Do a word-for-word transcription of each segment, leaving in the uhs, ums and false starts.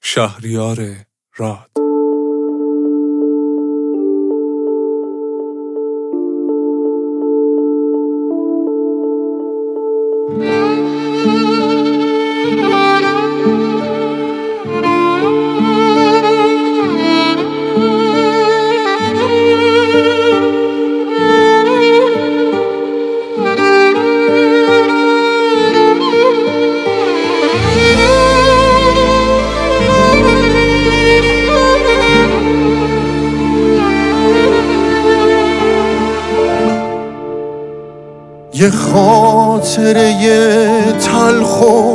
شهریار راد. یه خاطره تلخ و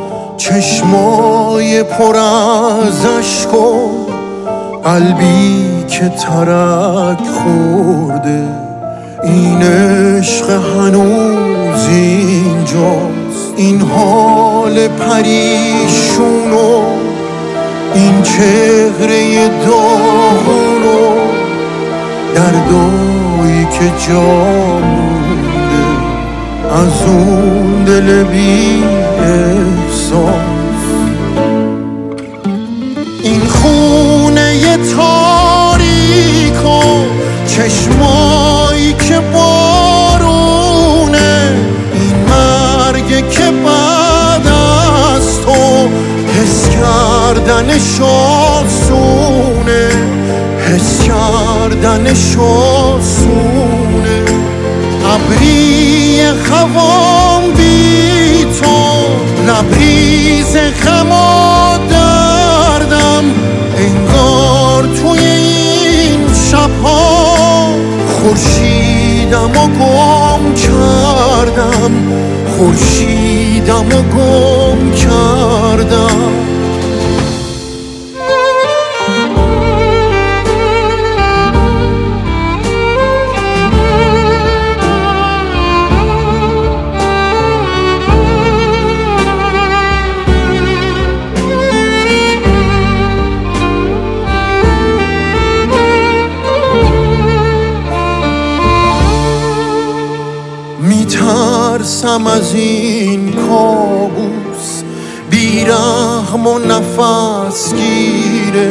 چشمای پر از اشک و قلبی که ترک خورده، این عشق هنوز اینجاست، این حال پریشون و این چهره داغون و دردایی که جا از اون دل بی احساس. این خونه تاریک و چشمایی که بارونه، این مرگ که بعد از تو حس کردنش آسونه، حس کردنش آسونه. ابری خوام بی تو، لبریز غم و دردم، انگار توی این شبها خورشیدم و گم کردم، خورشیدم و گم کردم. میترسم از این کابوس، بیرحم و نفس گیره،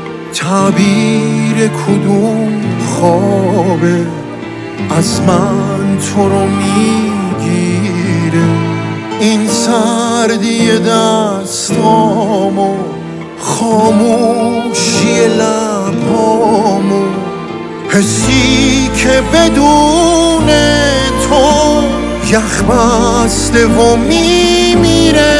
تعبیر کدوم خوابه از من تو رو میگیره. این سردی دستامو، خاموشی لبهامو، حسی که بدون تو یخ بسته و میمیره.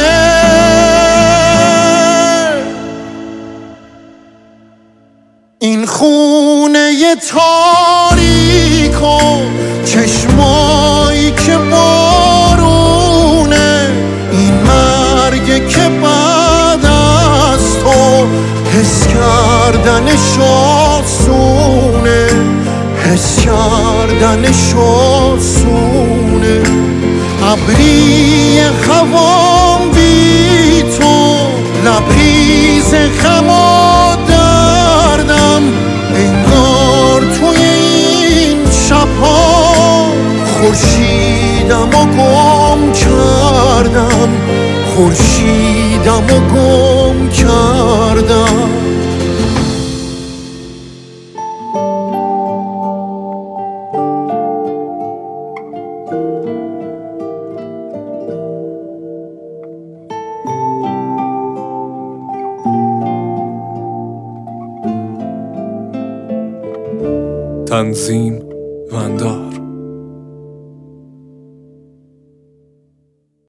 این خونه تاریک و چشمایی که بارونه، این مرگ که بعد از تو حس کردنش آسونه، حس کردنش آسونه. ابری خوام بی تو، لبریز غم و دردم، انگار توی این شبها خورشیدم و گم کردم، خورشیدم و گم کردم. تنظیم وندار.